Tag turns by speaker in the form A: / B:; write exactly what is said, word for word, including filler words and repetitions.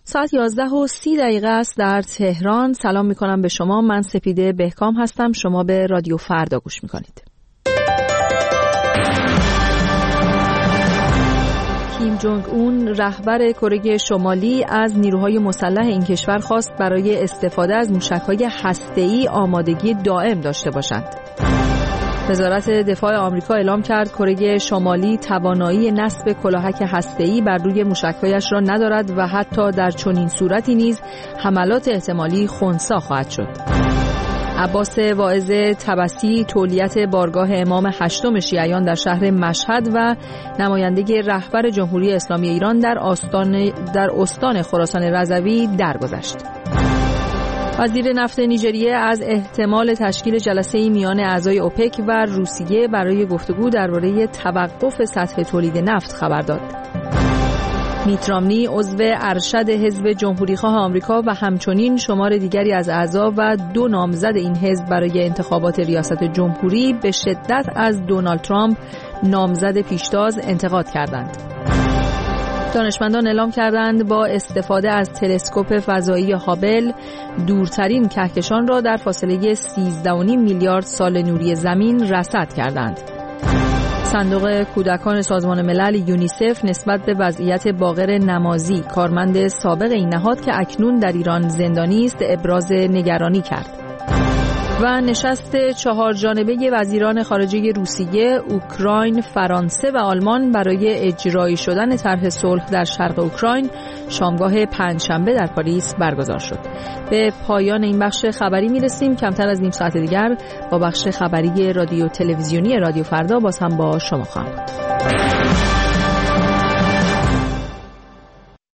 A: ساعت یازده و سی دقیقه است در تهران. سلام میکنم به شما. من سپیده بهکام هستم. شما به رادیو فردا گوش میکنید. کیم جونگ اون رهبر کره شمالی از نیروهای مسلح این کشور خواست برای استفاده از موشک‌های هسته‌ای آمادگی دائم داشته باشند. وزارت دفاع آمریکا اعلام کرد کره شمالی توانایی نصب کلاهک هسته‌ای بر روی موشک‌هایش را ندارد و حتی در چنین صورتی نیز حملات احتمالی خنثی خواهد شد. عباس واعظ طبسی تولیت بارگاه امام هشتم شیعیان در شهر مشهد و نماینده رهبر جمهوری اسلامی ایران در استان در استان خراسان رضوی درگذشت. وزیر نفت نیجریه از احتمال تشکیل جلسه‌ای میان اعضای اوپک و روسیه برای گفتگو درباره توقف سطح تولید نفت خبر داد. میت رامنی عضو ارشد حزب جمهوریخواه آمریکا و همچنین شمار دیگری از اعضا و دو نامزد این حزب برای انتخابات ریاست جمهوری به شدت از دونالد ترامپ نامزد پیشتاز انتقاد کردند. دانشمندان اعلام کردند با استفاده از تلسکوپ فضایی هابل دورترین کهکشان را در فاصله سیزده و نیم میلیارد سال نوری زمین رصد کردند. صندوق کودکان سازمان ملل یونیسف نسبت به وضعیت باقر نمازی کارمند سابق این نهاد که اکنون در ایران زندانی است ابراز نگرانی کرد. و نشست چهار جانبه وزیران خارجه روسیه، اوکراین، فرانسه و آلمان برای اجرایی شدن طرح صلح در شرق اوکراین شامگاه پنجشنبه در پاریس برگزار شد. به پایان این بخش خبری میرسیم. کمتر از نیم ساعت دیگر با بخش خبری رادیو تلویزیونی رادیو فردا باز هم با شما خواهم بود.